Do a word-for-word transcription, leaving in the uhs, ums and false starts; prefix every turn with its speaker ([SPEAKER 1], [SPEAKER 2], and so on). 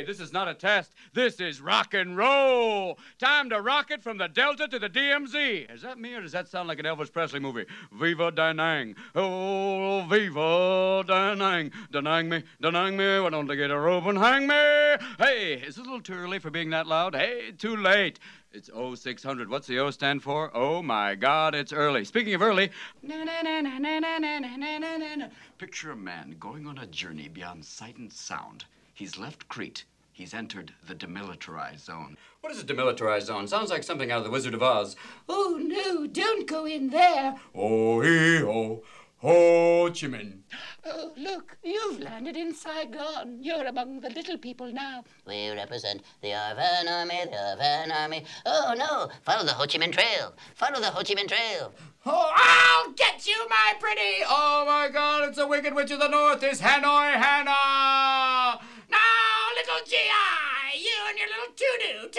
[SPEAKER 1] this is not a test. This is rock and roll. Time to rock it from the Delta to the D M Z. Is that me or does that sound like an Elvis Presley movie? Viva Danang. Oh, Viva Danang. Danang me, Danang me. Why don't I get a rope and hang me? Hey, is it a little too early for being that loud? Hey, too late. It's oh six hundred. What's the O stand for? Oh, my God, it's early. Speaking of early, picture a man going on a journey beyond sight and sound. He's left Crete. He's entered the demilitarized zone. What is a demilitarized zone? Sounds like something out of The Wizard of Oz.
[SPEAKER 2] Oh, no, don't go in there.
[SPEAKER 1] Oh, hee, ho, Ho Chi Minh.
[SPEAKER 2] Oh, look, you've landed in Saigon. You're among the little people now.
[SPEAKER 3] We represent the Arvan Army, the Arvan Army. Oh, no, follow the Ho Chi Minh Trail. Follow the Ho Chi Minh Trail.
[SPEAKER 1] Oh, I'll get you, my pretty. Oh, my God, it's the Wicked Witch of the North. It's Hanoi Hannah. Now, little G I, you and your little tutu.